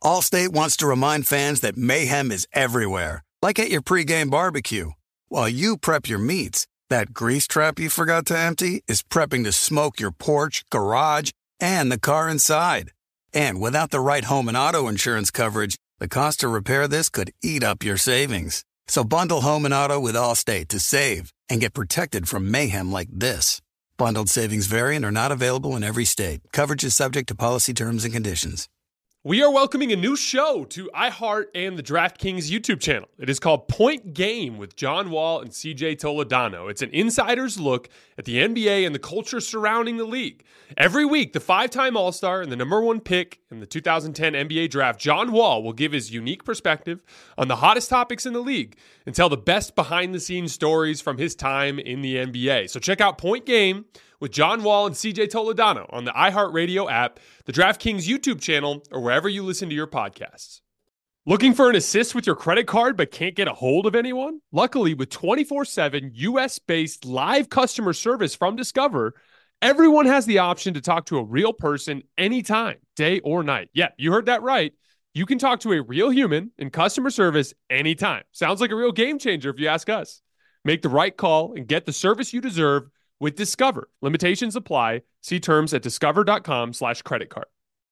Allstate wants to remind fans that mayhem is everywhere, like at your pregame barbecue. While you prep your meats, that grease trap you forgot to empty is prepping to smoke your porch, garage, and the car inside. And without the right home and auto insurance coverage, the cost to repair this could eat up your savings. So bundle home and auto with Allstate to save and get protected from mayhem like this. Bundled savings vary and are not available in every state. Coverage is subject to policy terms and conditions. We are welcoming a new show to iHeart and the DraftKings YouTube channel. It is called Point Game with John Wall and CJ Toledano. It's an insider's look at the NBA and the culture surrounding the league. Every week, the five-time All-Star and the number one pick in the 2010 NBA draft, John Wall, will give his unique perspective on the hottest topics in the league and tell the best behind-the-scenes stories from his time in the NBA. So check out Point Game with John Wall and CJ Toledano on the iHeartRadio app, the DraftKings YouTube channel, or wherever you listen to your podcasts. Looking for an assist with your credit card but can't get a hold of anyone? Luckily, with 24/7 U.S.-based live customer service from Discover, everyone has the option to talk to a real person anytime, day or night. Yeah, you heard that right. You can talk to a real human in customer service anytime. Sounds like a real game changer if you ask us. Make the right call and get the service you deserve with Discover. Limitations apply. See terms at discover.com/creditcard.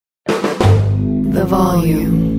The volume.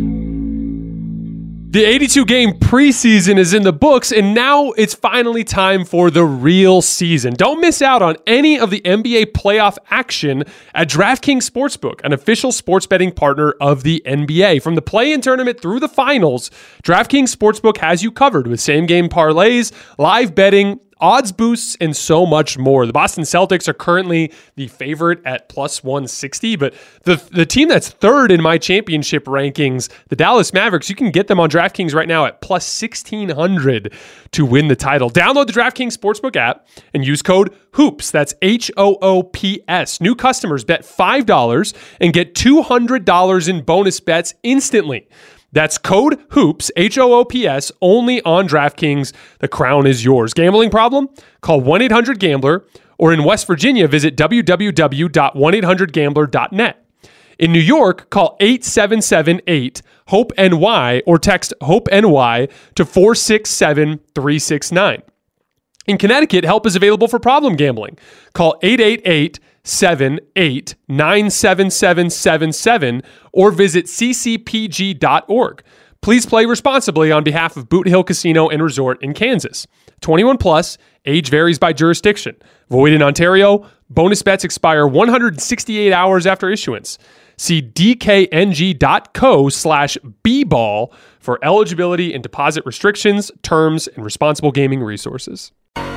The 82-game preseason is in the books, and now it's finally time for the real season. Don't miss out on any of the NBA playoff action at DraftKings Sportsbook, an official sports betting partner of the NBA. From the play-in tournament through the finals, DraftKings Sportsbook has you covered with same-game parlays, live betting, odds boosts, and so much more. The Boston Celtics are currently the favorite at plus 160, but the team that's third in my championship rankings, the Dallas Mavericks, you can get them on DraftKings right now at plus 1,600 to win the title. Download the DraftKings Sportsbook app and use code HOOPS. That's HOOPS. New customers bet $5 and get $200 in bonus bets instantly. That's code HOOPS, HOOPS, only on DraftKings. The crown is yours. Gambling problem? Call 1-800-GAMBLER, or in West Virginia, visit www.1800gambler.net. In New York, call 877-8-HOPE-NY or text HOPE-NY to 467-369. In Connecticut, help is available for problem gambling. Call 888-78-97777 or visit ccpg.org. Please play responsibly on behalf of Boot Hill Casino and Resort in Kansas. 21 plus, age varies by jurisdiction. Void in Ontario. Bonus bets expire 168 hours after issuance. See dkng.co/bball for eligibility and deposit restrictions, terms, and responsible gaming resources.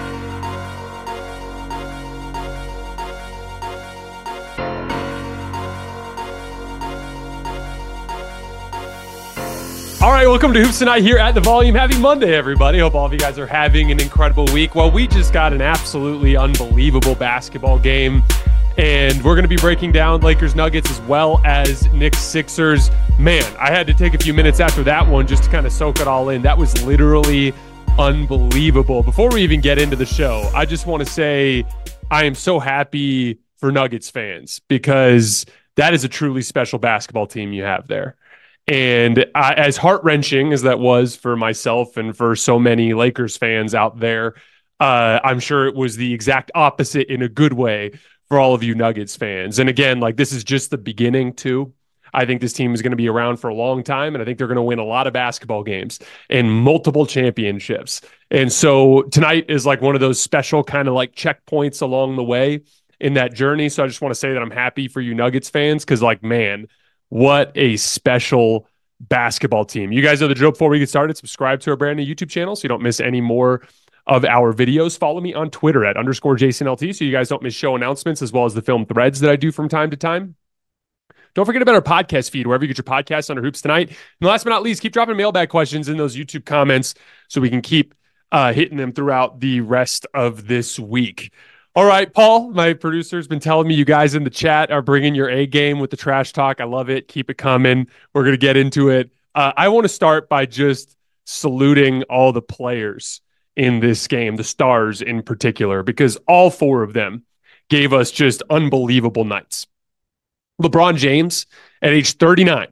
All right, welcome to Hoops Tonight here at The Volume. Happy Monday, everybody. Hope all of you guys are having an incredible week. Well, we just got an absolutely unbelievable basketball game, and we're going to be breaking down Lakers Nuggets as well as Knicks Sixers. Man, I had to take a few minutes after that one just to kind of soak it all in. That was literally unbelievable. Before we even get into the show, I just want to say I am so happy for Nuggets fans because that is a truly special basketball team you have there. And as heart-wrenching as that was for myself and for so many Lakers fans out there, I'm sure it was the exact opposite in a good way for all of you Nuggets fans. And again, like, this is just the beginning too. I think this team is going to be around for a long time, and I think they're going to win a lot of basketball games and multiple championships. And so tonight is like one of those special kind of like checkpoints along the way in that journey. So I just want to say that I'm happy for you Nuggets fans because, like, man, what a special basketball team. You guys know the drill. Before we get started, subscribe to our brand new YouTube channel so you don't miss any more of our videos. Follow me on Twitter at _JasonLT so you guys don't miss show announcements as well as the film threads that I do from time to time. Don't forget about our podcast feed, wherever you get your podcasts under Hoops Tonight. And last but not least, keep dropping mailbag questions in those YouTube comments so we can keep hitting them throughout the rest of this week. All right, Paul, my producer, has been telling me you guys in the chat are bringing your A game with the trash talk. I love it. Keep it coming. We're going to get into it. I want to start by just saluting all the players in this game, the stars in particular, because all four of them gave us just unbelievable nights. LeBron James, at age 39,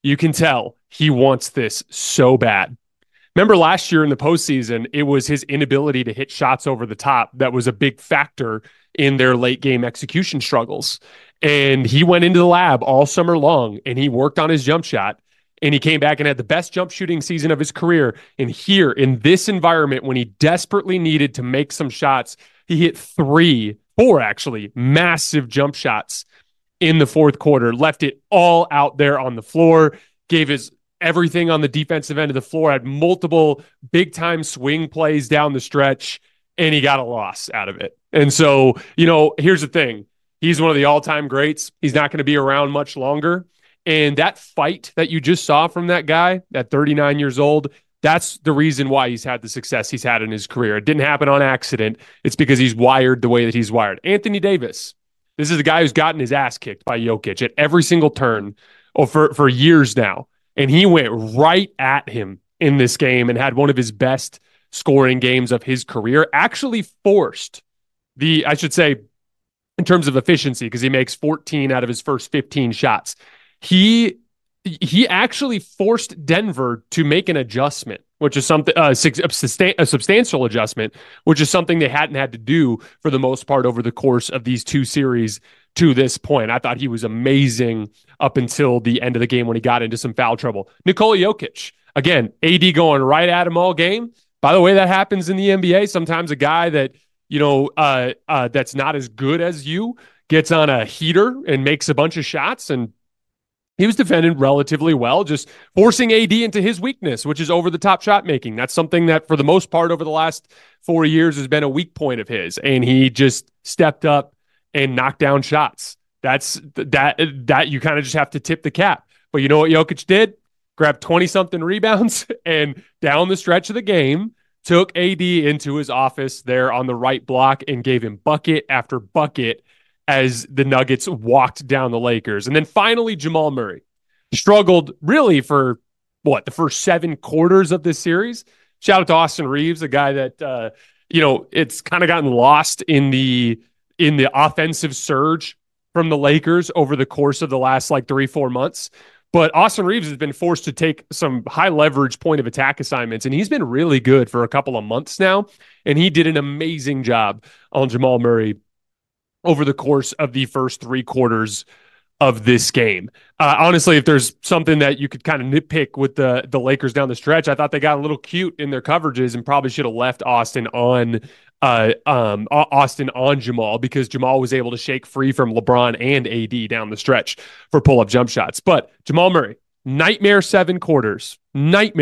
You can tell he wants this so bad. Remember last year in the postseason, it was his inability to hit shots over the top that was a big factor in their late game execution struggles. And he went into the lab all summer long and he worked on his jump shot. And he came back and had the best jump shooting season of his career. And here in this environment, when he desperately needed to make some shots, he hit four actually, massive jump shots in the fourth quarter, left it all out there on the floor, gave his everything on the defensive end of the floor, had multiple big-time swing plays down the stretch, and he got a loss out of it. And so, here's the thing. He's one of the all-time greats. He's not going to be around much longer. And that fight that you just saw from that guy at 39 years old, that's the reason why he's had the success he's had in his career. It didn't happen on accident. It's because he's wired the way that he's wired. Anthony Davis, this is a guy who's gotten his ass kicked by Jokic at every single turn for years now. And he went right at him in this game and had one of his best scoring games of his career. Actually forced I should say, in terms of efficiency, because he makes 14 out of his first 15 shots. He actually forced Denver to make an adjustment, which is something a substantial adjustment, which is something they hadn't had to do for the most part over the course of these two series to this point. I thought he was amazing up until the end of the game when he got into some foul trouble. Nikola Jokic, again, AD going right at him all game. By the way, that happens in the NBA. Sometimes a guy that that's not as good as you gets on a heater and makes a bunch of shots, and he was defended relatively well, just forcing AD into his weakness, which is over-the-top shot making. That's something that, for the most part, over the last 4 years has been a weak point of his, and he just stepped up and knocked down shots. That you kind of just have to tip the cap. But you know what Jokic did? Grabbed 20-something rebounds and down the stretch of the game, took AD into his office there on the right block and gave him bucket after bucket as the Nuggets walked down the Lakers. And then finally, Jamal Murray struggled really for the first 7 quarters of this series. Shout out to Austin Reeves, a guy that, it's kind of gotten lost in the offensive surge from the Lakers over the course of the last 3-4 months. But Austin Reeves has been forced to take some high leverage point of attack assignments, and he's been really good for a couple of months now. And he did an amazing job on Jamal Murray over the course of the first 3 quarters of this game. Honestly, if there's something that you could kind of nitpick with the Lakers down the stretch, I thought they got a little cute in their coverages and probably should have left Austin on Jamal, because Jamal was able to shake free from LeBron and AD down the stretch for pull-up jump shots. But Jamal Murray, nightmare 7 quarters, and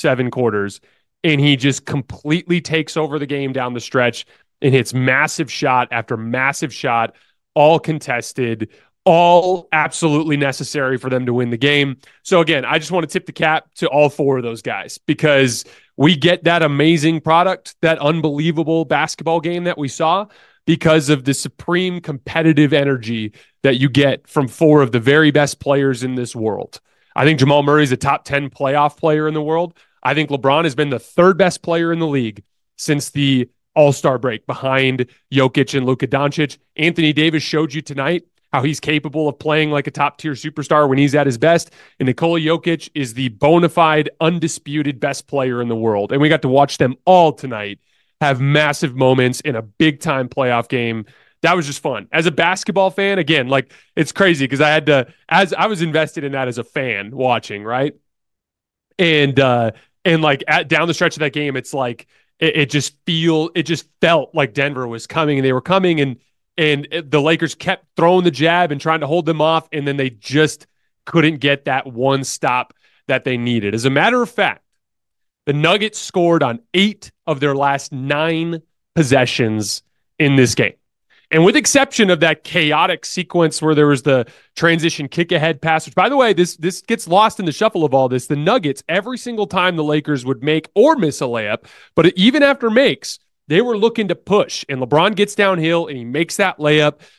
he just completely takes over the game down the stretch and hits massive shot after massive shot, all contested, all absolutely necessary for them to win the game. So again, I just want to tip the cap to all 4 of those guys, because we get that amazing product, that unbelievable basketball game that we saw, because of the supreme competitive energy that you get from 4 of the very best players in this world. I think Jamal Murray is a top 10 playoff player in the world. I think LeBron has been the 3rd best player in the league since the All-Star break, behind Jokic and Luka Doncic. Anthony Davis showed you tonight how he's capable of playing like a top-tier superstar when he's at his best. And Nikola Jokic is the bona fide, undisputed best player in the world. And we got to watch them all tonight have massive moments in a big-time playoff game. That was just fun. As a basketball fan, again, it's crazy because I was invested in that as a fan watching, right? And down the stretch of that game, it's it just felt like Denver was coming, and they were coming, and the Lakers kept throwing the jab and trying to hold them off, and then they just couldn't get that one stop that they needed. As a matter of fact, the Nuggets scored on 8 of their last 9 possessions in this game. And with exception of that chaotic sequence where there was the transition kick-ahead pass, which, by the way, this gets lost in the shuffle of all this. The Nuggets, every single time the Lakers would make or miss a layup, but even after makes, they were looking to push. And LeBron gets downhill, and he makes that layup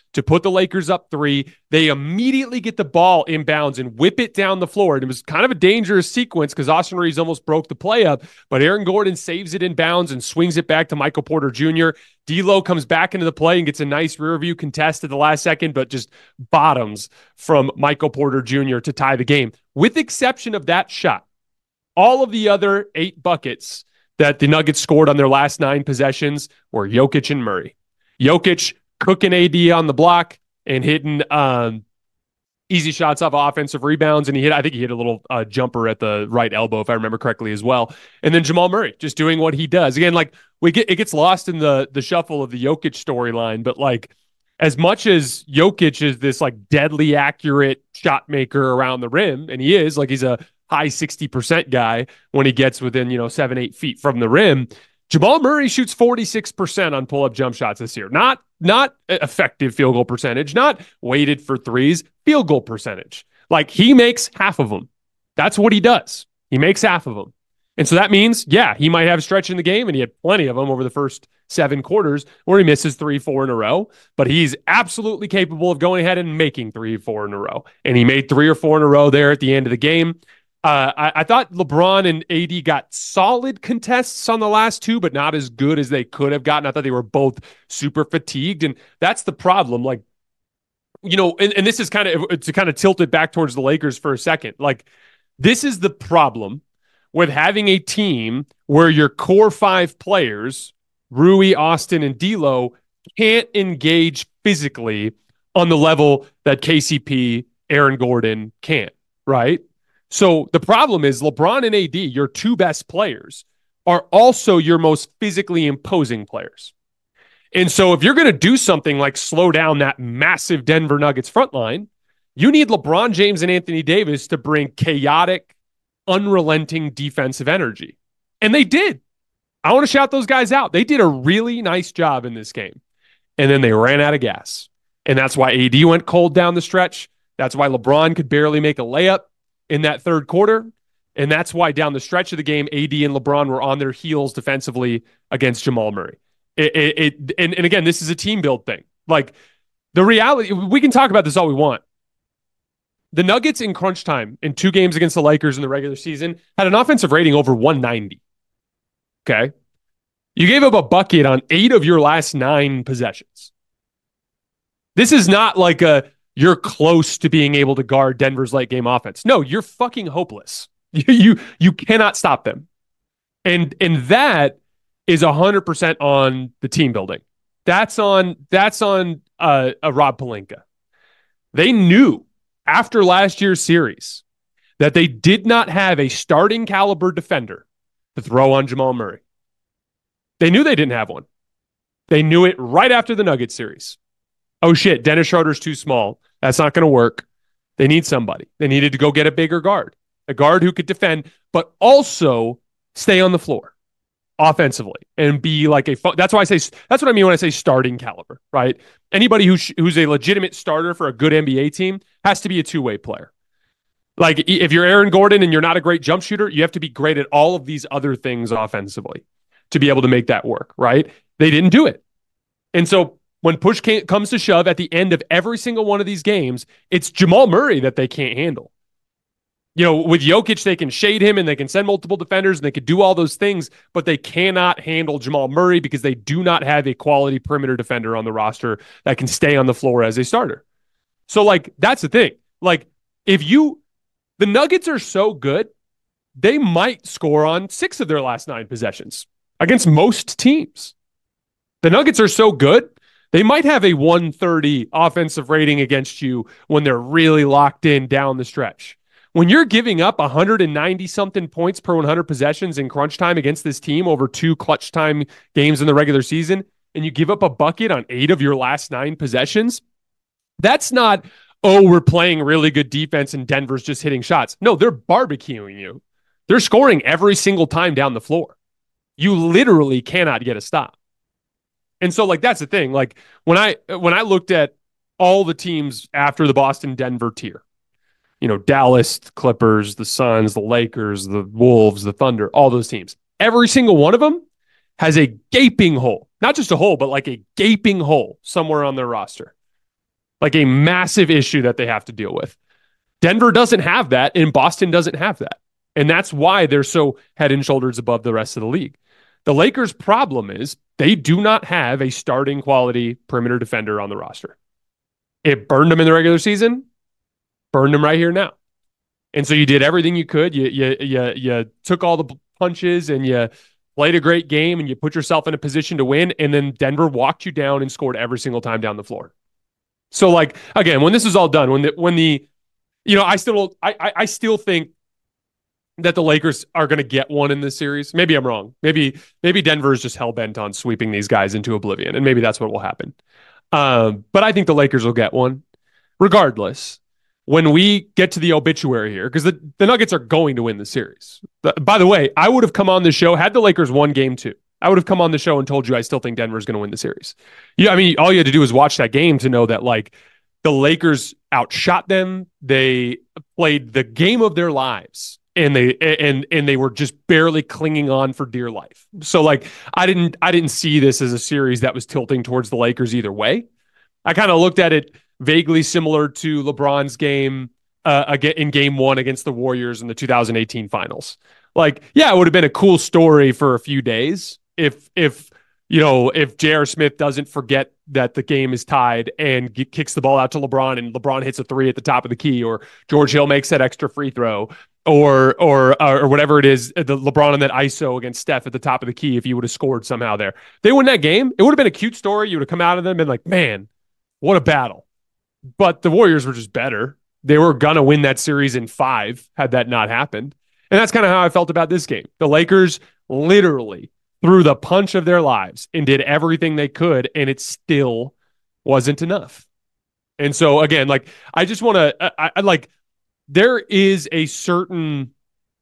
to put the Lakers up 3. They immediately get the ball inbounds and whip it down the floor. And it was kind of a dangerous sequence because Austin Reeves almost broke the play up, but Aaron Gordon saves it inbounds and swings it back to Michael Porter Jr. D'Lo comes back into the play and gets a nice rear view contest at the last second, but just bottoms from Michael Porter Jr. to tie the game. With exception of that shot, all of the other 8 buckets that the Nuggets scored on their last 9 possessions were Jokic and Murray. Jokic cooking AD on the block and hitting easy shots off offensive rebounds. And I think he hit a little jumper at the right elbow, if I remember correctly as well. And then Jamal Murray just doing what he does. Again, like it gets lost in the shuffle of the Jokic storyline, but like as much as Jokic is this like deadly accurate shot maker around the rim, and he is, like he's a high 60% guy when he gets within, 7-8 feet from the rim, Jamal Murray shoots 46% on pull-up jump shots this year. Not effective field goal percentage, not weighted for threes, field goal percentage. Like he makes half of them. That's what he does. He makes half of them. And so that means, yeah, he might have a stretch in the game, and he had plenty of them over the first 7 quarters where he misses 3-4 in a row, but he's absolutely capable of going ahead and making 3-4 in a row. And he made 3 or 4 in a row there at the end of the game. I thought LeBron and AD got solid contests on the last 2, but not as good as they could have gotten. I thought they were both super fatigued, and that's the problem. Like, and this is kind of tilted back towards the Lakers for a second. Like, this is the problem with having a team where your core 5 players, Rui, Austin, and D'Lo, can't engage physically on the level that KCP, Aaron Gordon can, right? So the problem is LeBron and AD, your 2 best players, are also your most physically imposing players. And so if you're going to do something like slow down that massive Denver Nuggets front line, you need LeBron James and Anthony Davis to bring chaotic, unrelenting defensive energy. And they did. I want to shout those guys out. They did a really nice job in this game. And then they ran out of gas. And that's why AD went cold down the stretch. That's why LeBron could barely make a layup in that third quarter. And that's why down the stretch of the game, AD and LeBron were on their heels defensively against Jamal Murray. And again, this is a team build thing. Like the reality, we can talk about this all we want. The Nuggets in crunch time in 2 games against the Lakers in the regular season had an offensive rating over 190. Okay. You gave up a bucket on 8 of your last 9 possessions. This is not like you're close to being able to guard Denver's late game offense. No, you're fucking hopeless. You cannot stop them. And that is 100% on the team building. That's on Rob Pelinka. They knew after last year's series that they did not have a starting caliber defender to throw on Jamal Murray. They knew they didn't have one. They knew it right after the Nuggets series. Oh shit, Dennis Schroeder's too small. That's not going to work. They need somebody. They needed to go get a bigger guard, a guard who could defend, but also stay on the floor offensively and be like that's why I say, that's what I mean when I say starting caliber, right? Anybody who's a legitimate starter for a good NBA team has to be a two-way player. Like if you're Aaron Gordon and you're not a great jump shooter, you have to be great at all of these other things offensively to be able to make that work, right? They didn't do it. And so when push comes to shove at the end of every single one of these games, it's Jamal Murray that they can't handle. With Jokic, they can shade him and they can send multiple defenders and they could do all those things, but they cannot handle Jamal Murray because they do not have a quality perimeter defender on the roster that can stay on the floor as a starter. So, that's the thing. The Nuggets are so good, they might score on 6 of their last 9 possessions against most teams. The Nuggets are so good, they might have a 130 offensive rating against you when they're really locked in down the stretch. When you're giving up 190-something points per 100 possessions in crunch time against this team over 2 clutch time games in the regular season, and you give up a bucket on 8 of your last 9 possessions, that's not, we're playing really good defense and Denver's just hitting shots. No, they're barbecuing you. They're scoring every single time down the floor. You literally cannot get a stop. And so, that's the thing. When I looked at all the teams after the Boston-Denver tier, Dallas, Clippers, the Suns, the Lakers, the Wolves, the Thunder, all those teams, every single one of them has a gaping hole. Not just a hole, but a gaping hole somewhere on their roster. like a massive issue that they have to deal with. Denver doesn't have that, and Boston doesn't have that. And that's why they're so head and shoulders above the rest of the league. The Lakers' problem is they do not have a starting quality perimeter defender on the roster. It burned them in the regular season, burned them right here now. And so you did everything you could. You took all the punches and you played a great game and you put yourself in a position to win. And then Denver walked you down and scored every single time down the floor. So, like, again, when this is all done, I still think that the Lakers are going to get one in this series. Maybe I'm wrong. Maybe Denver is just hell-bent on sweeping these guys into oblivion, and maybe that's what will happen. But I think the Lakers will get one. Regardless, when we get to the obituary here, because the Nuggets are going to win the series. By the way, I would have come on the show, had the Lakers won game 2. I would have come on the show and told you I still think Denver's going to win the series. Yeah, I mean, all you had to do was watch that game to know that, like, the Lakers outshot them. They played the game of their lives. And they were just barely clinging on for dear life. So, like, I didn't see this as a series that was tilting towards the Lakers either way. I kind of looked at it vaguely similar to LeBron's game in game 1 against the Warriors in the 2018 finals. Like, yeah, it would have been a cool story for a few days if J.R. Smith doesn't forget that the game is tied and kicks the ball out to LeBron and LeBron hits a 3 at the top of the key, or George Hill makes that extra free throw, or whatever it is, the LeBron in that ISO against Steph at the top of the key. If you would have scored somehow there, they win that game. It would have been a cute story. You would have come out of them and been like, man, what a battle. But the Warriors were just better. They were going to win that series in 5 had that not happened. And that's kind of how I felt about this game. The Lakers literally threw the punch of their lives and did everything they could, and it still wasn't enough. And so, again, like, I just want to, there is a certain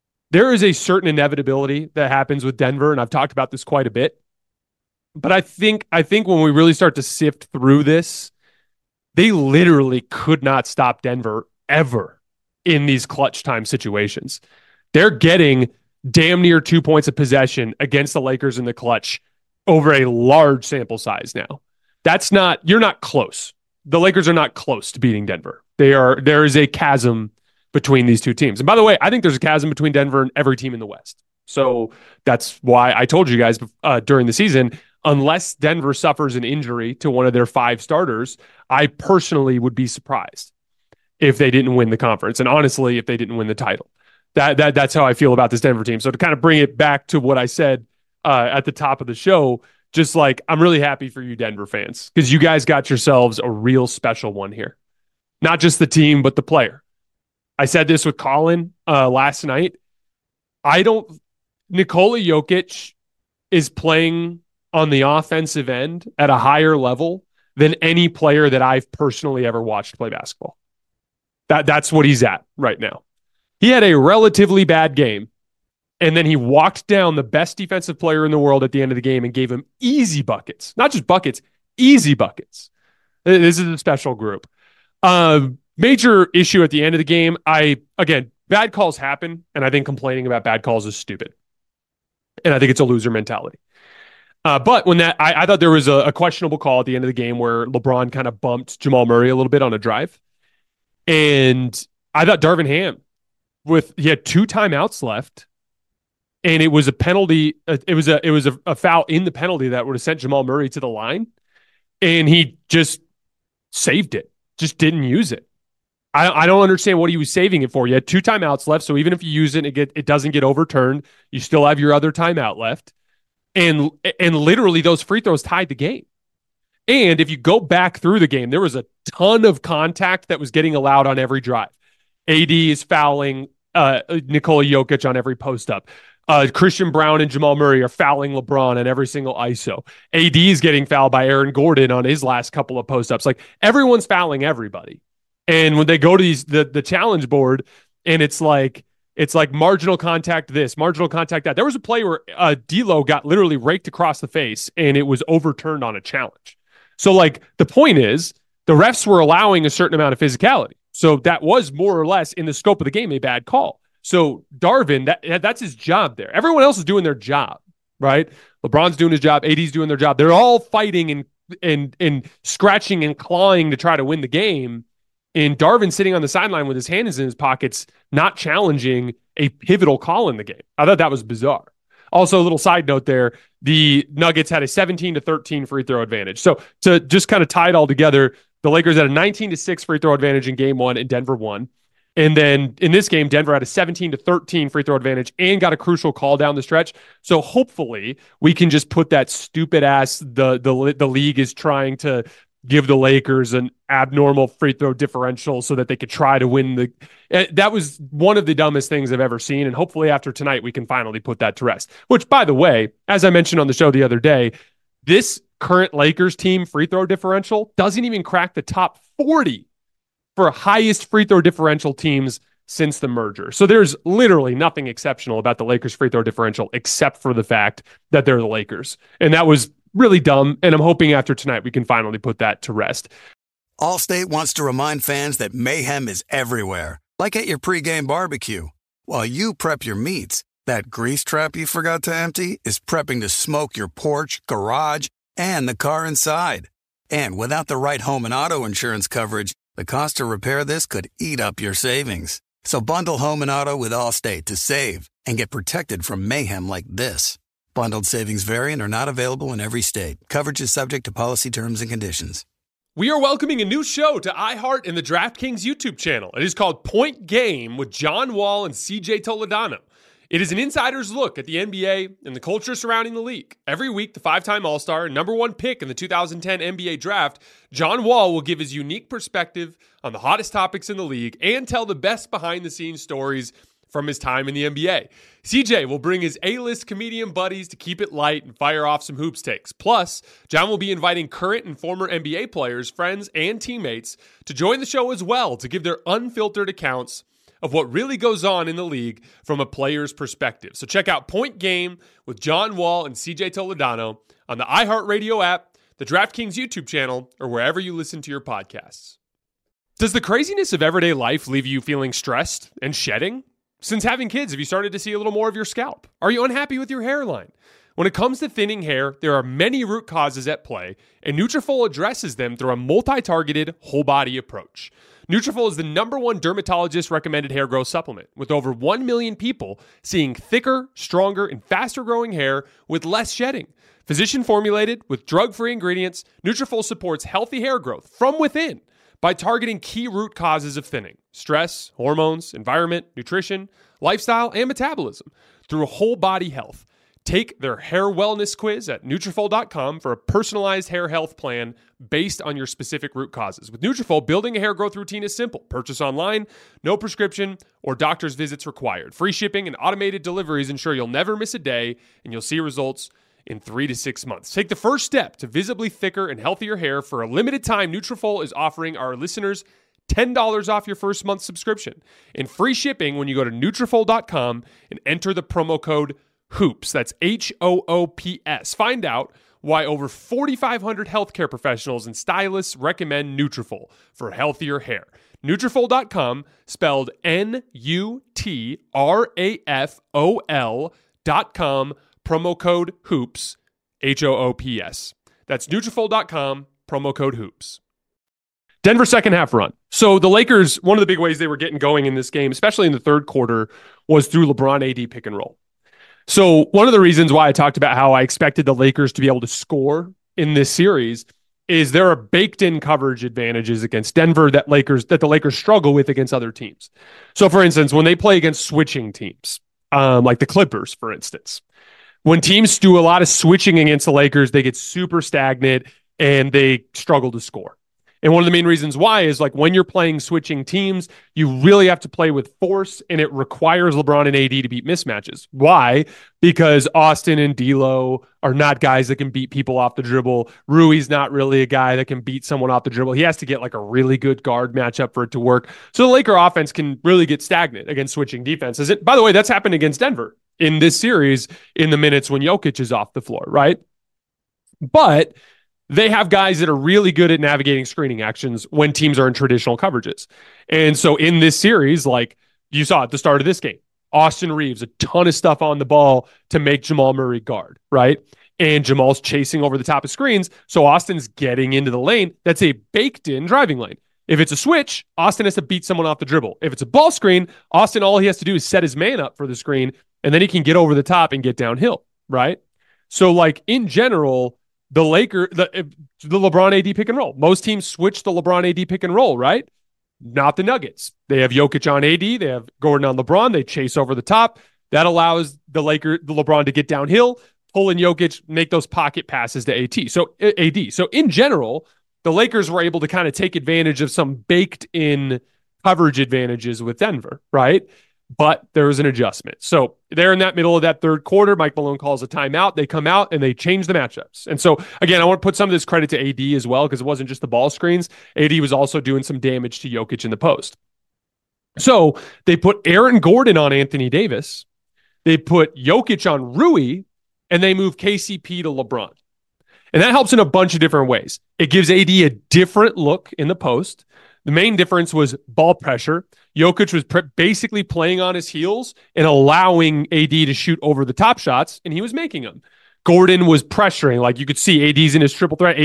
inevitability that happens with Denver, and I've talked about this quite a bit. But I think when we really start to sift through this, they literally could not stop Denver ever in these clutch time situations. They're getting damn near 2 points of possession against the Lakers in the clutch over a large sample size now. You're not close. The Lakers are not close to beating Denver. There is a chasm between these two teams. And by the way, I think there's a chasm between Denver and every team in the West. So that's why I told you guys during the season, unless Denver suffers an injury to one of their 5 starters, I personally would be surprised if they didn't win the conference. And honestly, if they didn't win the title. That's how I feel about this Denver team. So to kind of bring it back to what I said at the top of the show, just like, I'm really happy for you Denver fans, because you guys got yourselves a real special one here. Not just the team, but the player. I said this with Colin last night. Nikola Jokic is playing on the offensive end at a higher level than any player that I've personally ever watched play basketball. That's what he's at right now. He had a relatively bad game, and then he walked down the best defensive player in the world at the end of the game and gave him easy buckets. Not just buckets, easy buckets. This is a special group. Major issue at the end of the game. Again, bad calls happen, and I think complaining about bad calls is stupid. And I think it's a loser mentality. But when I thought there was a questionable call at the end of the game where LeBron kind of bumped Jamal Murray a little bit on a drive. And I thought Darvin Ham, he had 2 timeouts left, and it was a penalty. It was a foul in the penalty that would have sent Jamal Murray to the line, and he just saved it, just didn't use it. I don't understand what he was saving it for. You had 2 timeouts left, so even if you use it, it doesn't get overturned. You still have your other timeout left, and literally those free throws tied the game. And if you go back through the game, there was a ton of contact that was getting allowed on every drive. AD is fouling Nikola Jokic on every post-up. Christian Brown and Jamal Murray are fouling LeBron on every single ISO. AD is getting fouled by Aaron Gordon on his last couple of post-ups. Like, everyone's fouling everybody. And when they go to the challenge board, and it's like marginal contact this, marginal contact that. There was a play where D'Lo got literally raked across the face, and it was overturned on a challenge. So, like, the point is, the refs were allowing a certain amount of physicality. So that was more or less, in the scope of the game, a bad call. So Darvin, that's his job there. Everyone else is doing their job, right? LeBron's doing his job. AD's doing their job. They're all fighting and scratching and clawing to try to win the game, and Darvin sitting on the sideline with his hands in his pockets, not challenging a pivotal call in the game. I thought that was bizarre. Also, a little side note there, the Nuggets had a 17-13 free throw advantage. So to just kind of tie it all together, the Lakers had a 19-6 free throw advantage in game one, and Denver won. And then in this game, Denver had a 17-13 free throw advantage and got a crucial call down the stretch. So hopefully we can just put that stupid ass, the league is trying to give the Lakers an abnormal free throw differential so that they could try to win the. That was one of the dumbest things I've ever seen. And hopefully after tonight, we can finally put that to rest. Which, by the way, as I mentioned on the show the other day, this current Lakers team free throw differential doesn't even crack the top 40 for highest free throw differential teams since the merger. So there's literally nothing exceptional about the Lakers free throw differential except for the fact that they're the Lakers. And that was really dumb. And I'm hoping after tonight we can finally put that to rest. Allstate wants to remind fans that mayhem is everywhere, like at your pregame barbecue. While you prep your meats, that grease trap you forgot to empty is prepping to smoke your porch, garage, and the car inside. And without the right home and auto insurance coverage, the cost to repair this could eat up your savings. So bundle home and auto with Allstate to save and get protected from mayhem like this. Bundled savings vary and are not available in every state. Coverage is subject to policy terms and conditions. We are welcoming a new show to iHeart and the DraftKings YouTube channel. It is called Point Game with John Wall and CJ Toledano. It is an insider's look at the NBA and the culture surrounding the league. Every week, the five-time All-Star and number one pick in the 2010 NBA Draft, John Wall will give his unique perspective on the hottest topics in the league and tell the best behind-the-scenes stories from his time in the NBA. CJ will bring his A-list comedian buddies to keep it light and fire off some hoops takes. Plus, John will be inviting current and former NBA players, friends, and teammates to join the show as well to give their unfiltered accounts of what really goes on in the league from a player's perspective. So check out Point Game with John Wall and CJ Toledano on the iHeartRadio app, the DraftKings YouTube channel, or wherever you listen to your podcasts. Does the craziness of everyday life leave you feeling stressed and shedding? Since having kids, have you started to see a little more of your scalp? Are you unhappy with your hairline? When it comes to thinning hair, there are many root causes at play, and Nutrafol addresses them through a multi-targeted, whole-body approach. Nutrafol is the #1 dermatologist-recommended hair growth supplement, with over 1 million people seeing thicker, stronger, and faster-growing hair with less shedding. Physician-formulated with drug-free ingredients, Nutrafol supports healthy hair growth from within by targeting key root causes of thinning: stress, hormones, environment, nutrition, lifestyle, and metabolism through whole-body health. Take their hair wellness quiz at Nutrafol.com for a personalized hair health plan based on your specific root causes. With Nutrafol, building a hair growth routine is simple. Purchase online, no prescription or doctor's visits required. Free shipping and automated deliveries ensure you'll never miss a day, and you'll see results in 3 to 6 months. Take the first step to visibly thicker and healthier hair. For a limited time, Nutrafol is offering our listeners $10 off your first month subscription and free shipping when you go to Nutrafol.com and enter the promo code HOOPS. That's HOOPS. Find out why over 4,500 healthcare professionals and stylists recommend Nutrafol for healthier hair. Nutrafol.com, spelled Nutrafol.com, promo code HOOPS, HOOPS. That's Nutrafol.com, promo code HOOPS. Denver second half run. So the Lakers, one of the big ways they were getting going in this game, especially in the third quarter, was through LeBron AD pick and roll. So one of the reasons why I talked about how I expected the Lakers to be able to score in this series is there are baked-in coverage advantages against Denver that the Lakers struggle with against other teams. So, for instance, when they play against switching teams, like the Clippers, for instance, when teams do a lot of switching against the Lakers, they get super stagnant and they struggle to score. And one of the main reasons why is, like, when you're playing switching teams, you really have to play with force, and it requires LeBron and AD to beat mismatches. Why? Because Austin and D'Lo are not guys that can beat people off the dribble. Rui's not really a guy that can beat someone off the dribble. He has to get like a really good guard matchup for it to work. So the Laker offense can really get stagnant against switching defenses. By the way, that's happened against Denver in this series in the minutes when Jokic is off the floor, right? But they have guys that are really good at navigating screening actions when teams are in traditional coverages. And so in this series, like you saw at the start of this game, Austin Reeves, a ton of stuff on the ball to make Jamal Murray guard, right? and Jamal's chasing over the top of screens. So Austin's getting into the lane. That's a baked in driving lane. If it's a switch, Austin has to beat someone off the dribble. If it's a ball screen, Austin, all he has to do is set his man up for the screen, and then he can get over the top and get downhill, right? So, like, in general, the LeBron AD pick and roll. Most teams switch the LeBron AD pick and roll, right? Not the Nuggets. They have Jokic on AD. They have Gordon on LeBron. They chase over the top. That allows the LeBron to get downhill, pull in Jokic, make those pocket passes to AD. So in general, the Lakers were able to kind of take advantage of some baked-in coverage advantages with Denver, right? But there was an adjustment. So they're in that middle of that third quarter. Mike Malone calls a timeout. They come out and they change the matchups. And so, again, I want to put some of this credit to AD as well, because it wasn't just the ball screens. AD was also doing some damage to Jokic in the post. So they put Aaron Gordon on Anthony Davis. They put Jokic on Rui, and they move KCP to LeBron. And that helps in a bunch of different ways. It gives AD a different look in the post. The main difference was ball pressure. Jokic was basically playing on his heels and allowing AD to shoot over the top shots, and he was making them. Gordon was pressuring. Like, you could see AD's in his triple threat.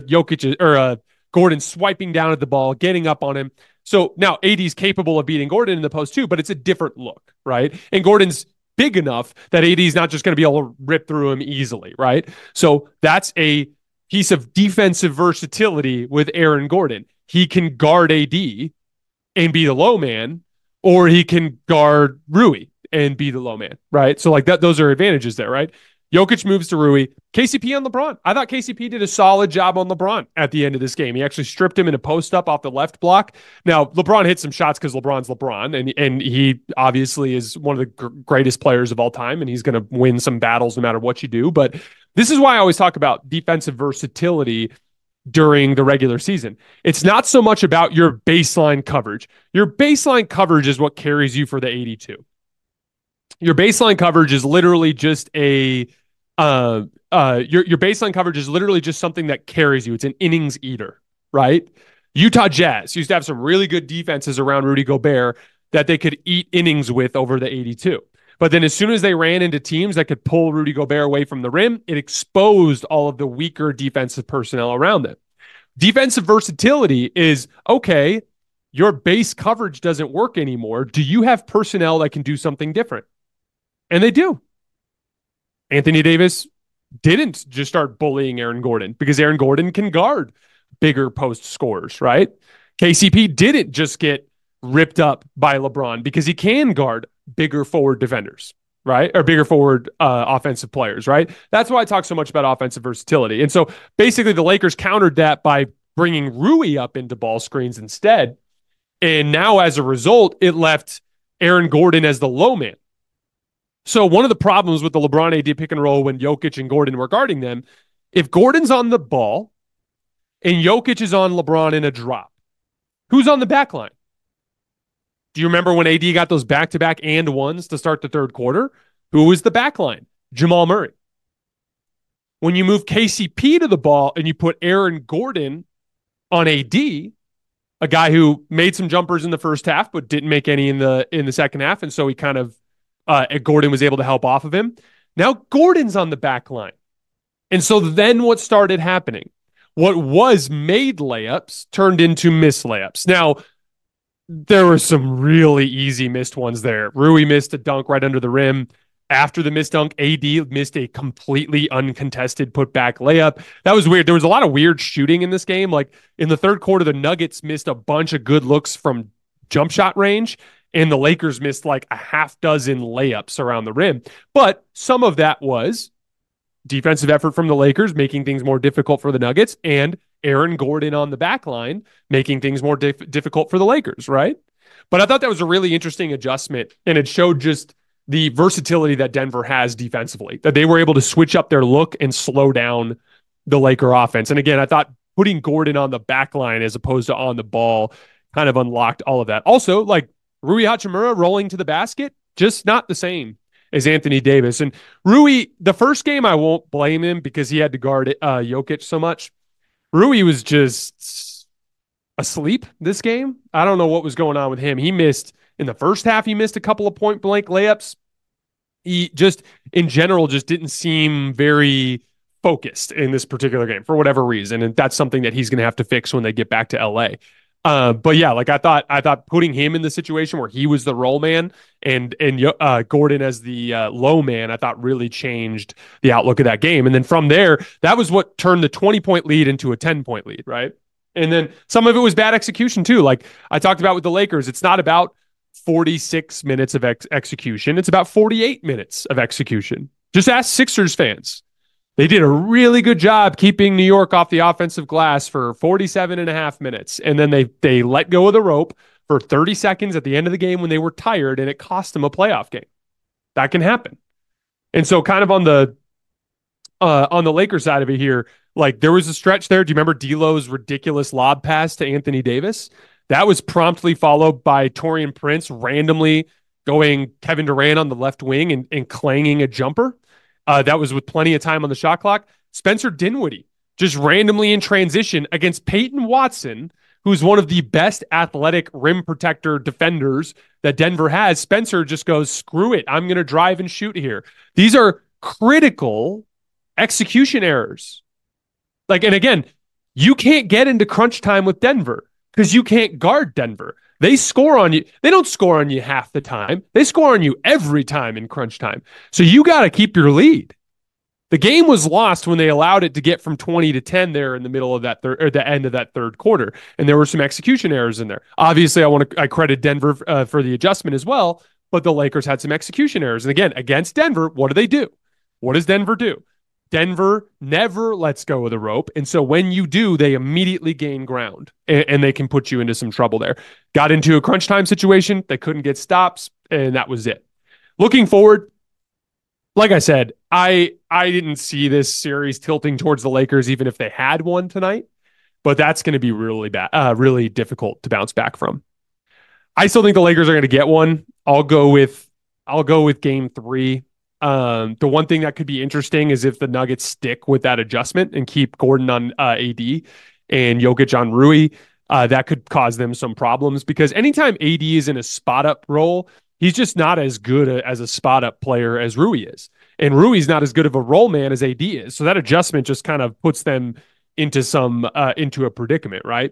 Gordon swiping down at the ball, getting up on him. So now AD's capable of beating Gordon in the post too, but it's a different look, right? And Gordon's big enough that AD's not just going to be able to rip through him easily, right? So that's a piece of defensive versatility with Aaron Gordon. He can guard AD and be the low man, or he can guard Rui and be the low man, right? So, like, that, those are advantages there, right? Jokic moves to Rui. KCP on LeBron. I thought KCP did a solid job on LeBron at the end of this game. He actually stripped him in a post-up off the left block. Now, LeBron hit some shots because LeBron's LeBron, and he obviously is one of the greatest players of all time, and he's going to win some battles no matter what you do. But this is why I always talk about defensive versatility during the regular season. It's not so much about your baseline coverage. Your baseline coverage is what carries you for the 82. Your baseline coverage is literally just your baseline coverage is literally just something that carries you. It's an innings eater, right? Utah Jazz used to have some really good defenses around Rudy Gobert that they could eat innings with over the 82. But then as soon as they ran into teams that could pull Rudy Gobert away from the rim, it exposed all of the weaker defensive personnel around them. Defensive versatility is, okay, your base coverage doesn't work anymore. Do you have personnel that can do something different? And they do. Anthony Davis didn't just start bullying Aaron Gordon because Aaron Gordon can guard bigger post scorers, right? KCP didn't just get ripped up by LeBron because he can guard bigger forward defenders, right? Or bigger forward offensive players, right? That's why I talk so much about offensive versatility. And so basically the Lakers countered that by bringing Rui up into ball screens instead. And now as a result, it left Aaron Gordon as the low man. So one of the problems with the LeBron AD pick and roll when Jokic and Gordon were guarding them, if Gordon's on the ball and Jokic is on LeBron in a drop, who's on the back line? Do you remember when AD got those back-to-back and ones to start the third quarter? Who was the back line? Jamal Murray. When you move KCP to the ball and you put Aaron Gordon on AD, a guy who made some jumpers in the first half but didn't make any in the second half, and so he kind of Gordon was able to help off of him. Now Gordon's on the back line. And so then what started happening? What was made layups turned into missed layups. Now, there were some really easy missed ones there. Rui missed a dunk right under the rim. After the missed dunk, AD missed a completely uncontested putback layup. That was weird. There was a lot of weird shooting in this game. Like, in the third quarter, the Nuggets missed a bunch of good looks from jump shot range, and the Lakers missed like a half dozen layups around the rim. But some of that was defensive effort from the Lakers, making things more difficult for the Nuggets, and Aaron Gordon on the back line, making things more difficult for the Lakers, right? But I thought that was a really interesting adjustment, and it showed just the versatility that Denver has defensively, that they were able to switch up their look and slow down the Laker offense. And again, I thought putting Gordon on the back line as opposed to on the ball kind of unlocked all of that. Also, like, Rui Hachimura rolling to the basket, just not the same as Anthony Davis. And Rui, the first game, I won't blame him because he had to guard Jokic so much. Rui was just asleep this game. I don't know what was going on with him. He missed, in the first half, he missed a couple of point-blank layups. He just, in general, just didn't seem very focused in this particular game for whatever reason, and that's something that he's going to have to fix when they get back to LA. But yeah, like I thought putting him in the situation where he was the roll man and Gordon as the low man, I thought really changed the outlook of that game. And then from there, that was what turned the 20-point lead into a 10-point lead, right? And then some of it was bad execution too. Like I talked about with the Lakers, it's not about 46 minutes of execution. It's about 48 minutes of execution. Just ask Sixers fans. They did a really good job keeping New York off the offensive glass for 47 and a half minutes. And then they let go of the rope for 30 seconds at the end of the game when they were tired, and it cost them a playoff game. That can happen. And so kind of on the Lakers side of it here, like there was a stretch there. Do you remember D'Lo's ridiculous lob pass to Anthony Davis? That was promptly followed by Taurean Prince randomly going Kevin Durant on the left wing and clanging a jumper. That was with plenty of time on the shot clock. Spencer Dinwiddie just randomly in transition against Peyton Watson, who's one of the best athletic rim protector defenders that Denver has. Spencer just goes, screw it. I'm going to drive and shoot here. These are critical execution errors. Like, and again, you can't get into crunch time with Denver because you can't guard Denver. They score on you. They don't score on you half the time. They score on you every time in crunch time. So you got to keep your lead. The game was lost when they allowed it to get from 20 to 10 there in the middle of that or the end of that third quarter. And there were some execution errors in there. Obviously, I credit Denver for the adjustment as well, but the Lakers had some execution errors. And again, against Denver, what do? What does Denver do? Denver never lets go of the rope. And so when you do, they immediately gain ground and they can put you into some trouble there. Got into a crunch time situation. They couldn't get stops, and that was it. Looking forward, like I said, I didn't see this series tilting towards the Lakers, even if they had one tonight, but that's going to be really bad, really difficult to bounce back from. I still think the Lakers are going to get one. I'll go with game 3. The one thing that could be interesting is if the Nuggets stick with that adjustment and keep Gordon on AD and Jokic on Rui, that could cause them some problems because anytime AD is in a spot up role, he's just not as good as a spot up player as Rui is. And Rui's not as good of a role man as AD is. So that adjustment just kind of puts them into into a predicament, right?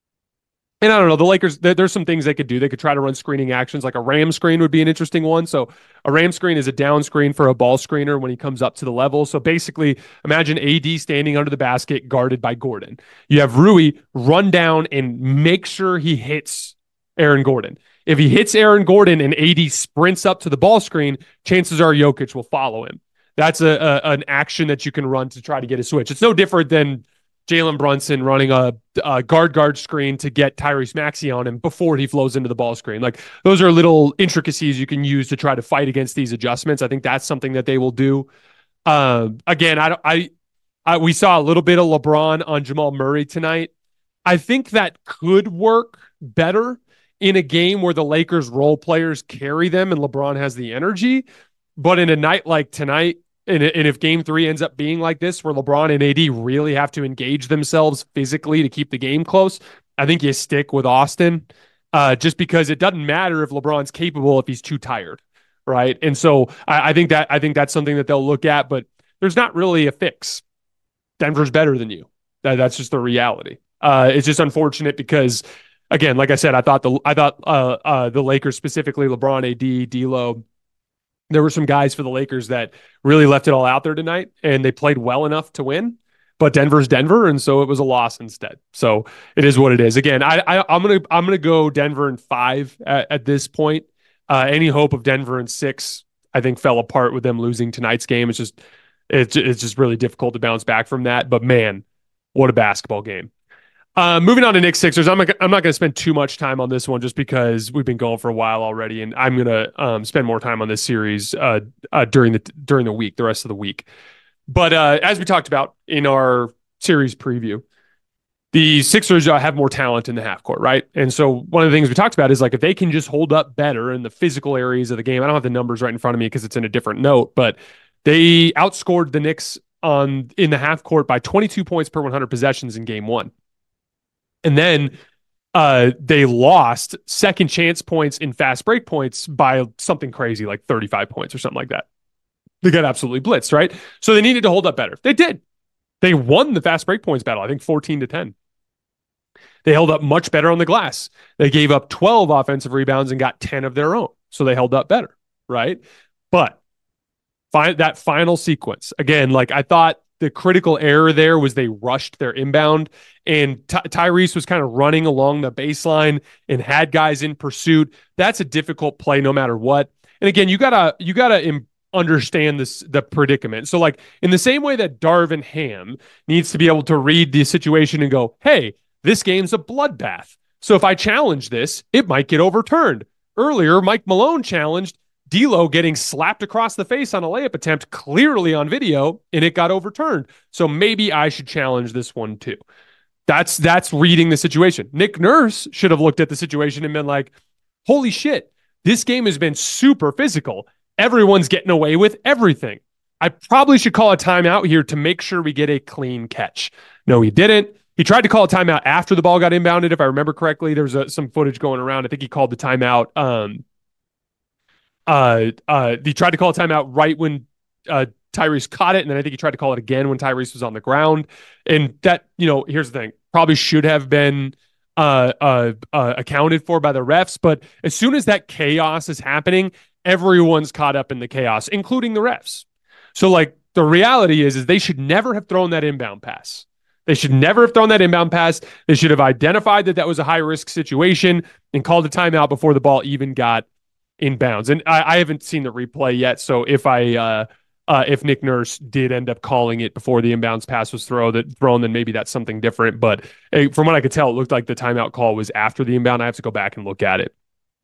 And I don't know, the Lakers, there's some things they could do. They could try to run screening actions, like a ram screen would be an interesting one. So a ram screen is a down screen for a ball screener when he comes up to the level. So basically, imagine AD standing under the basket guarded by Gordon. You have Rui run down and make sure he hits Aaron Gordon. If he hits Aaron Gordon and AD sprints up to the ball screen, chances are Jokic will follow him. That's an action that you can run to try to get a switch. It's no different than Jalen Brunson running a guard screen to get Tyrese Maxey on him before he flows into the ball screen. Like those are little intricacies you can use to try to fight against these adjustments. I think that's something that they will do. Again, we saw a little bit of LeBron on Jamal Murray tonight. I think that could work better in a game where the Lakers role players carry them and LeBron has the energy. But in a night like tonight, and if game 3 ends up being like this, where LeBron and AD really have to engage themselves physically to keep the game close, I think you stick with Austin just because it doesn't matter if LeBron's capable if he's too tired, right? And so I think that's something that they'll look at, but there's not really a fix. Denver's better than you. That's just the reality. It's just unfortunate because, again, like I said, I thought the Lakers, specifically LeBron, AD, D'Lo, there were some guys for the Lakers that really left it all out there tonight, and they played well enough to win. But Denver's Denver, and so it was a loss instead. So it is what it is. Again, I'm gonna go Denver in 5 at this point. Any hope of Denver in 6, I think, fell apart with them losing tonight's game. It's just really difficult to bounce back from that. But man, what a basketball game! Moving on to Knicks Sixers, I'm not going to spend too much time on this one just because we've been going for a while already, and I'm going to spend more time on this series during the week, the rest of the week. But as we talked about in our series preview, the Sixers have more talent in the half court, right? And so one of the things we talked about is like if they can just hold up better in the physical areas of the game. I don't have the numbers right in front of me because it's in a different note, but they outscored the Knicks in the half court by 22 points per 100 possessions in game 1. And then they lost second chance points in fast break points by something crazy like 35 points or something like that. They got absolutely blitzed, right? So they needed to hold up better. They did. They won the fast break points battle, I think 14-10. They held up much better on the glass. They gave up 12 offensive rebounds and got 10 of their own. So they held up better, right? But that final sequence, again, like I thought the critical error there was they rushed their inbound, and Tyrese was kind of running along the baseline and had guys in pursuit. That's a difficult play no matter what. And again, you gotta understand the predicament. So like in the same way that Darvin Ham needs to be able to read the situation and go, hey, this game's a bloodbath. So if I challenge this, it might get overturned. Earlier, Mike Malone challenged D'Lo getting slapped across the face on a layup attempt, clearly on video, and it got overturned. So maybe I should challenge this one too. That's reading the situation. Nick Nurse should have looked at the situation and been like, holy shit, this game has been super physical. Everyone's getting away with everything. I probably should call a timeout here to make sure we get a clean catch. No, he didn't. He tried to call a timeout after the ball got inbounded, if I remember correctly. There was some footage going around. I think he called the timeout. He tried to call a timeout right when Tyrese caught it, and then I think he tried to call it again when Tyrese was on the ground. And that, here's the thing, probably should have been accounted for by the refs. But as soon as that chaos is happening, everyone's caught up in the chaos, including the refs. So like the reality is they should never have thrown that inbound pass. They should never have thrown that inbound pass. They should have identified that was a high-risk situation and called a timeout before the ball even got inbounds. And I haven't seen the replay yet, so if Nick Nurse did end up calling it before the inbounds pass was thrown, then maybe that's something different. But from what I could tell, it looked like the timeout call was after the inbound. I have to go back and look at it.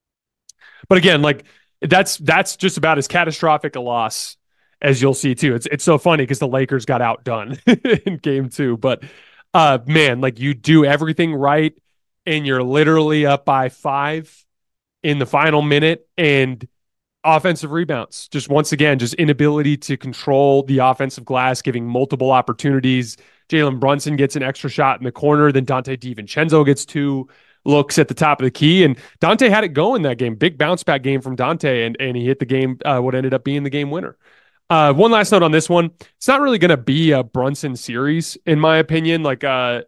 But again, like that's just about as catastrophic a loss as you'll see too. It's so funny because the Lakers got outdone in game 2. But man, like you do everything right and you're literally up by 5 in the final minute, and offensive rebounds. Just once again, just inability to control the offensive glass, giving multiple opportunities. Jalen Brunson gets an extra shot in the corner. Then Dante DiVincenzo gets 2 looks at the top of the key. And Dante had it going that game. Big bounce back game from Dante, and he hit the game, what ended up being the game winner. One last note on this one. It's not really going to be a Brunson series, in my opinion. Like the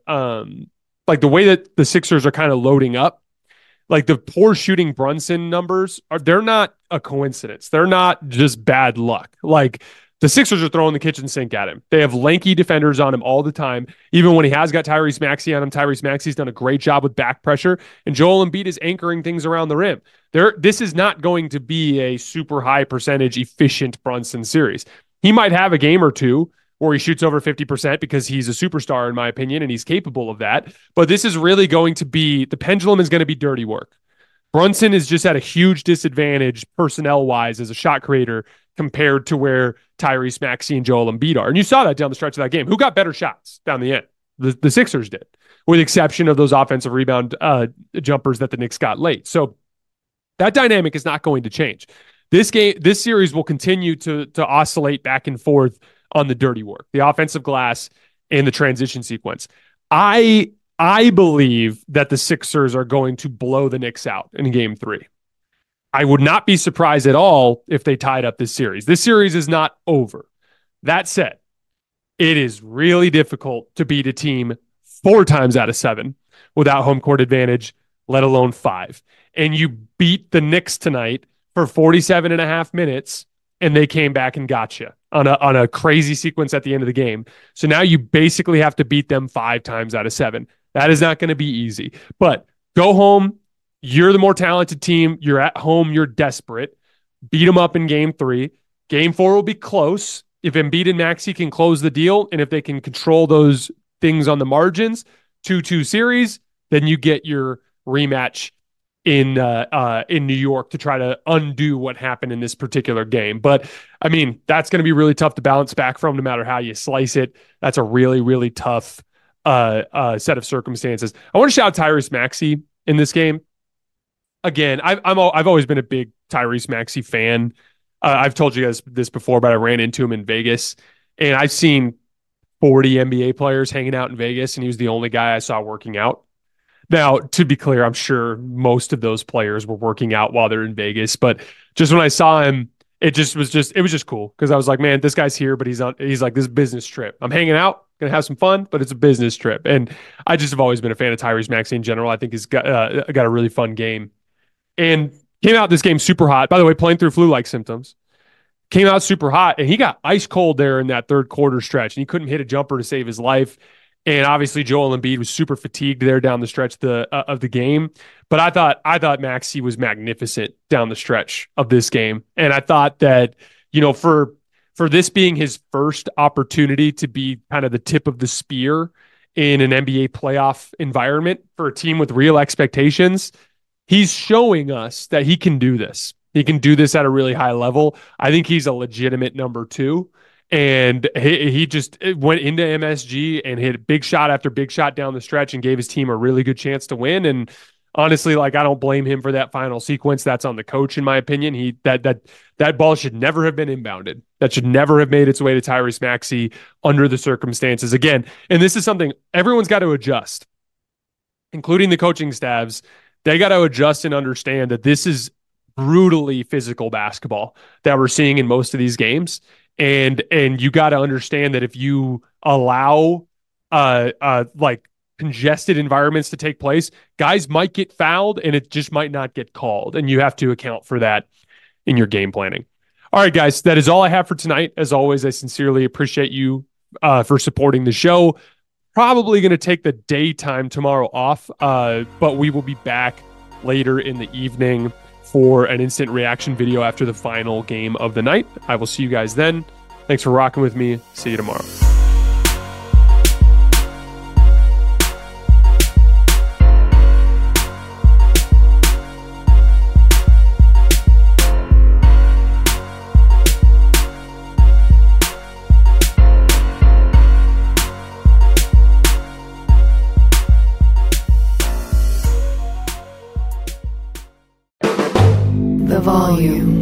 way that the Sixers are kind of loading up, like the poor shooting Brunson numbers they're not a coincidence. They're not just bad luck. Like the Sixers are throwing the kitchen sink at him. They have lanky defenders on him all the time. Even when he has got Tyrese Maxey on him, Tyrese Maxey's done a great job with back pressure, and Joel Embiid is anchoring things around the rim. This is not going to be a super high percentage efficient Brunson series. He might have a game or two where he shoots over 50% because he's a superstar, in my opinion, and he's capable of that. But this is really going to be, the pendulum is going to be dirty work. Brunson is just at a huge disadvantage personnel-wise as a shot creator compared to where Tyrese Maxey and Joel Embiid are. And you saw that down the stretch of that game. Who got better shots down the end? The Sixers did, with the exception of those offensive rebound jumpers that the Knicks got late. So that dynamic is not going to change. This series will continue to oscillate back and forth on the dirty work, the offensive glass, and the transition sequence. I believe that the Sixers are going to blow the Knicks out in game 3. I would not be surprised at all if they tied up this series. This series is not over. That said, it is really difficult to beat a team 4 times out of 7 without home court advantage, let alone 5. And you beat the Knicks tonight for 47 and a half minutes, and they came back and got you on a crazy sequence at the end of the game. So now you basically have to beat them 5 times out of 7. That is not going to be easy. But go home. You're the more talented team. You're at home. You're desperate. Beat them up in game 3. Game 4 will be close. If Embiid and Maxey can close the deal, and if they can control those things on the margins, 2-2 series, then you get your rematch in New York to try to undo what happened in this particular game. But I mean, that's going to be really tough to bounce back from no matter how you slice it. That's a really, really tough set of circumstances. I want to shout out Tyrese Maxey in this game. Again, I've always been a big Tyrese Maxey fan. I've told you guys this before, but I ran into him in Vegas, and I've seen 40 NBA players hanging out in Vegas, and he was the only guy I saw working out. Now, to be clear, I'm sure most of those players were working out while they're in Vegas, but just when I saw him, it was just cool because I was like, man, this guy's here, but he's like this business trip. I'm hanging out. Going to have some fun, but it's a business trip. And I just have always been a fan of Tyrese Maxey in general. I think he's got a really fun game. And came out this game super hot. By the way, playing through flu-like symptoms. Came out super hot, and he got ice cold there in that third quarter stretch, and he couldn't hit a jumper to save his life. And obviously, Joel Embiid was super fatigued there down the stretch of the game. But I thought Maxey was magnificent down the stretch of this game, and I thought that for this being his first opportunity to be kind of the tip of the spear in an NBA playoff environment for a team with real expectations, he's showing us that he can do this. He can do this at a really high level. I think he's a legitimate number 2. And he just went into MSG and hit big shot after big shot down the stretch and gave his team a really good chance to win. And honestly, I don't blame him for that final sequence. That's on the coach, in my opinion. That ball should never have been inbounded. That should never have made its way to Tyrese Maxey under the circumstances. Again, and this is something everyone's got to adjust, including the coaching staffs. They got to adjust and understand that this is brutally physical basketball that we're seeing in most of these games. And you got to understand that if you allow congested environments to take place, guys might get fouled and it just might not get called. And you have to account for that in your game planning. All right, guys, that is all I have for tonight. As always, I sincerely appreciate you for supporting the show. Probably going to take the daytime tomorrow off, but we will be back later in the evening for an instant reaction video after the final game of the night. I will see you guys then. Thanks for rocking with me. See you tomorrow. The volume.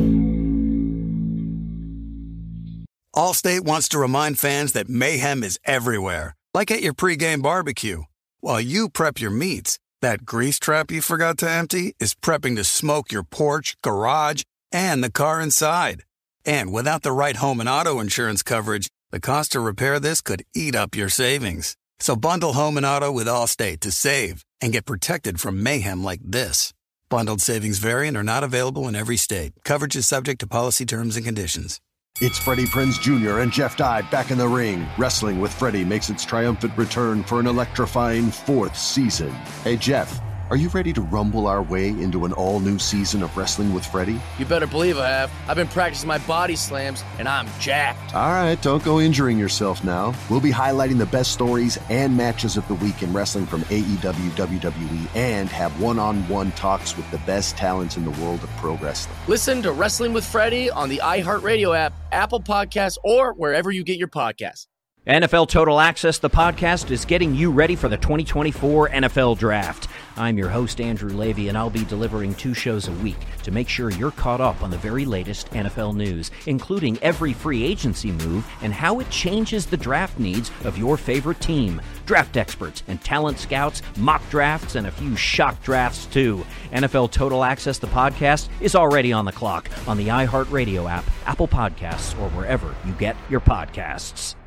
Allstate wants to remind fans that mayhem is everywhere, like at your pregame barbecue. While you prep your meats, that grease trap you forgot to empty is prepping to smoke your porch, garage, and the car inside. And without the right home and auto insurance coverage, the cost to repair this could eat up your savings. So bundle home and auto with Allstate to save and get protected from mayhem like this. Bundled savings vary and are not available in every state. Coverage is subject to policy terms and conditions. It's Freddie Prinze Jr. and Jeff Dye back in the ring. Wrestling with Freddie makes its triumphant return for an electrifying 4th season. Hey, Jeff, are you ready to rumble our way into an all-new season of Wrestling with Freddie? You better believe I have. I've been practicing my body slams, and I'm jacked. All right, don't go injuring yourself now. We'll be highlighting the best stories and matches of the week in wrestling from AEW, WWE, and have one-on-one talks with the best talents in the world of pro wrestling. Listen to Wrestling with Freddie on the iHeartRadio app, Apple Podcasts, or wherever you get your podcasts. NFL Total Access, the podcast, is getting you ready for the 2024 NFL Draft. I'm your host, Andrew Levy, and I'll be delivering 2 shows a week to make sure you're caught up on the very latest NFL news, including every free agency move and how it changes the draft needs of your favorite team. Draft experts and talent scouts, mock drafts, and a few shock drafts, too. NFL Total Access, the podcast, is already on the clock on the iHeartRadio app, Apple Podcasts, or wherever you get your podcasts.